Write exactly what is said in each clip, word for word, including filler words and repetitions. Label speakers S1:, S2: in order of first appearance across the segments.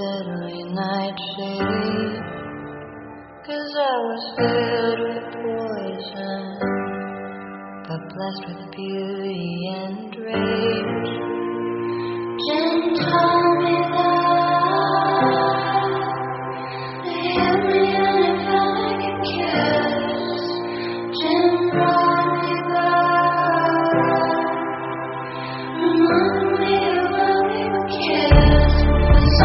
S1: deadly nightshade, 'cause I was filled with poison, but blessed with beauty and rage. Jim told me that they hit me and it felt like a kiss. Jim brought me back, reminded me of when we were kids. It's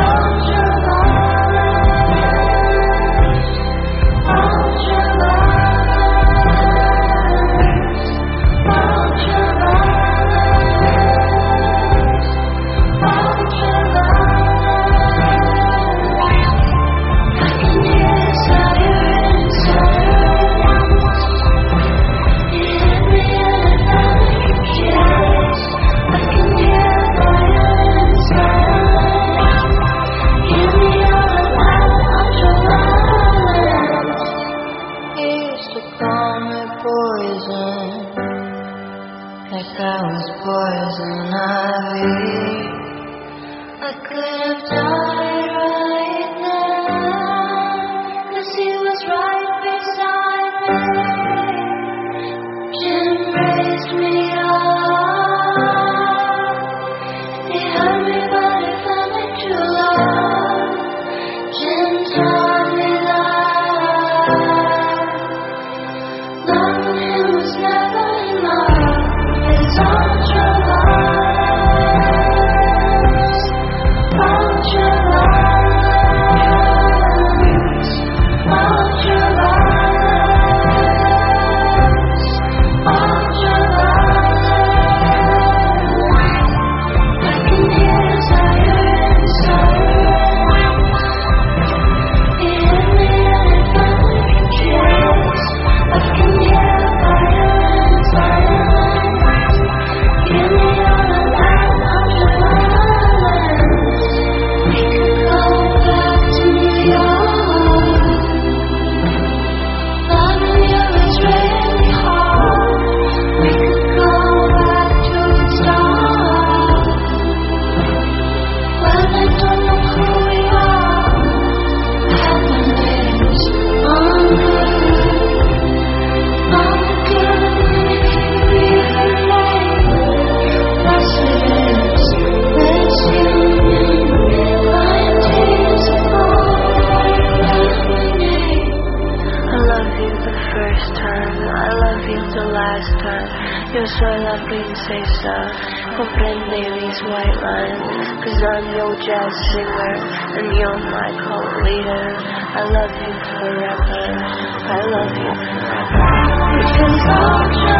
S1: ultraviolet, ultraviolet, ultraviolet, ultraviolet. I can hear sirens, sirens. You hit me and it felt like a kiss. I can hear violence, violence. Give me all the light, ultraviolet. He used to call me poison, like I was poison ivy. I could have died right then, 'cause he was right beside me. Jim raised me up. He hurt me, but it felt like true love. Jim taught me that loving him was never enough. It's ultraviolet, ultraviolet, ultraviolet, ultraviolet. I can hear sirens, sirens. He hit me and it felt like a kiss. I can hear violence, violence. Give me all the light, ultraviolet. We could go back to New York. Loving you is really hard. We could go back to the start, when I don't know who we are. Heaven is on earth, on the good if you realize. Blessed is this union, my tears fall lemonade. I love you the first time, I love you the last time. Yo soy la princesa, comprende these white lines, 'cause I'm your jazz singer and you're my cult leader. I love you forever, I love you forever. It's ultra